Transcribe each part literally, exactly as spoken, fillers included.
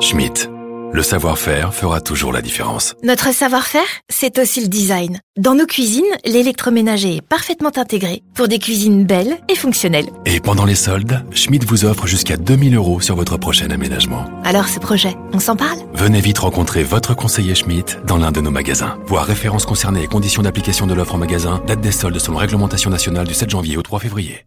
Schmitt. Le savoir-faire fera toujours la différence. Notre savoir-faire, c'est aussi le design. Dans nos cuisines, l'électroménager est parfaitement intégré pour des cuisines belles et fonctionnelles. Et pendant les soldes, Schmitt vous offre jusqu'à deux mille euros sur votre prochain aménagement. Alors ce projet, on s'en parle ? Venez vite rencontrer votre conseiller Schmitt dans l'un de nos magasins. Voir références concernées et conditions d'application de l'offre en magasin, date des soldes selon réglementation nationale du sept janvier au trois février.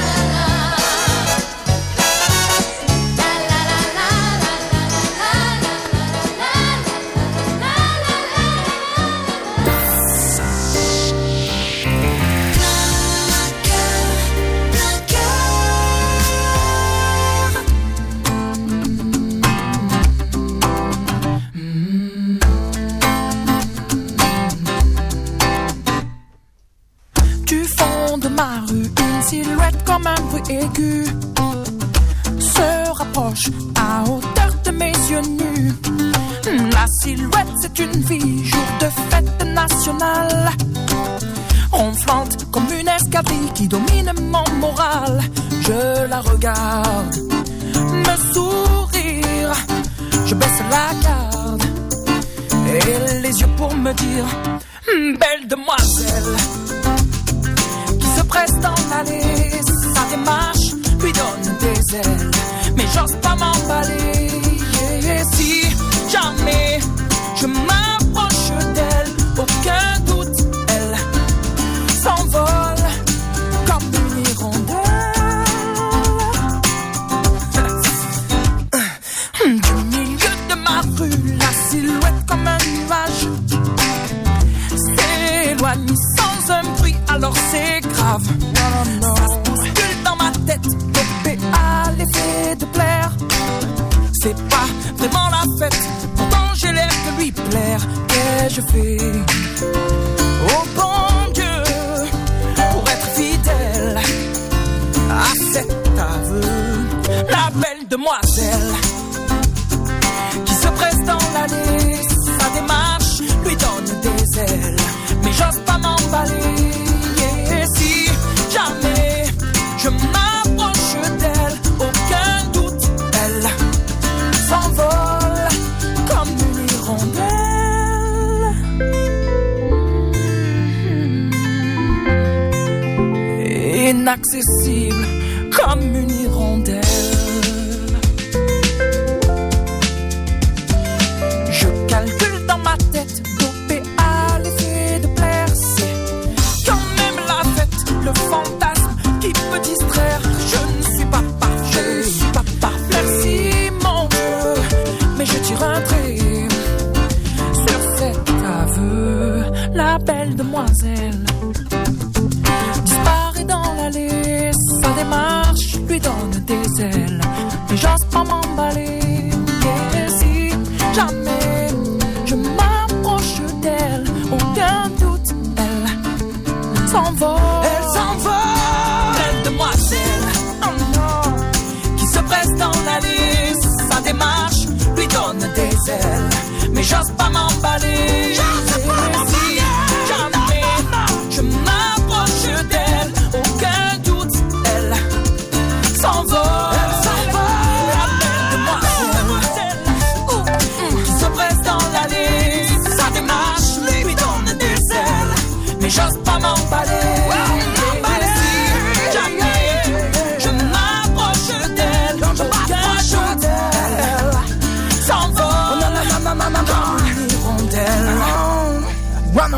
Silhouette comme un bruit aigu se rapproche à hauteur de mes yeux nus. La silhouette c'est une vie, jour de fête nationale, ronflante comme une escadrille qui domine mon moral. Je la regarde me sourire, je baisse la garde et les yeux pour me dire belle demoiselle. Se presse dans l'allée, sa démarche lui donne des ailes, mais j'ose pas m'emballer. Et si jamais je m'approche d'elle, aucun doute, elle s'envole comme une hirondelle. Du milieu de ma rue, la silhouette comme un nuage s'éloigne sans un bruit, alors c'est grave. Ça se bouscule dans ma tête, dopé à l'effet de plaire. C'est pas vraiment la fête, pourtant j'ai l'air de lui plaire. Et je fais oh bon Dieu pour être fidèle à cet aveu. La belle demoiselle qui se presse dans l'allée, sa démarche lui donne des ailes, mais j'ose pas m'emballer. Et si jamais je m'approche d'elle, aucun doute, elle s'envole comme une hirondelle. Inaccessible comme une hirondelle. Je calcule dans ma tête, dopé à l'effet de plaire. C'est quand même la fête, le fantasme qui peut distraire. Je ne suis pas parfait, je ne suis pas parfait. Merci mon Dieu, mais je tire un trait sur cet aveu. La belle demoiselle disparaît dans l'allée, sa démarche lui donne des ailes, mais j'ose pas m'emballer. Et si jamais je m'approche d'elle, aucun doute, elle s'envole